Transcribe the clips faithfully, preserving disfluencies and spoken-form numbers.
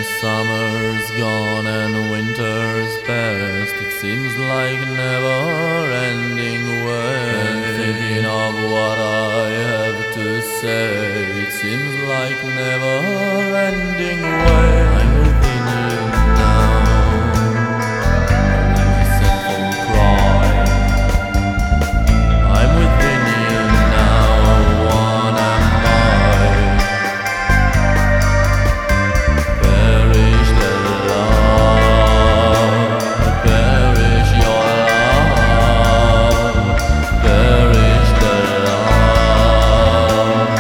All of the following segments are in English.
summer's gone and winter's past, it seems like never-ending way. And thinking of what I have to say, it seems like never-ending way. I'm within you now, listen from cry. I'm within you now, one am I. Perish the love, perish your love, perish the love,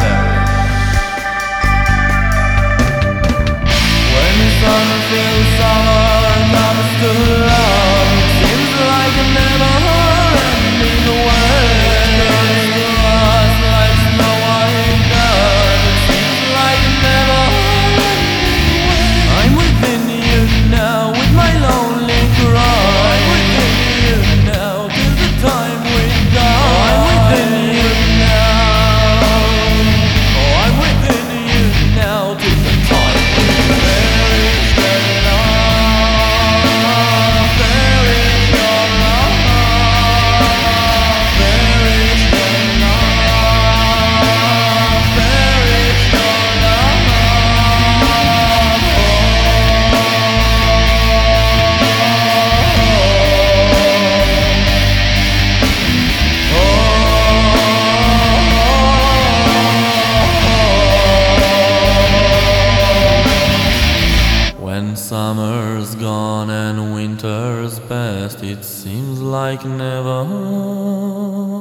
perish. When the sun feels summer comes to love, it seems like a never-ending way. It comes to us like snow white dove, it seems like a never-ending way. I'm within you now with my lonely cry. I'm within you now till the time we die. I'm within you now. Oh, I'm within you now till the time we perish the love, perish your love, perish the love, perish your love. When summer's gone and winter's past, it seems like never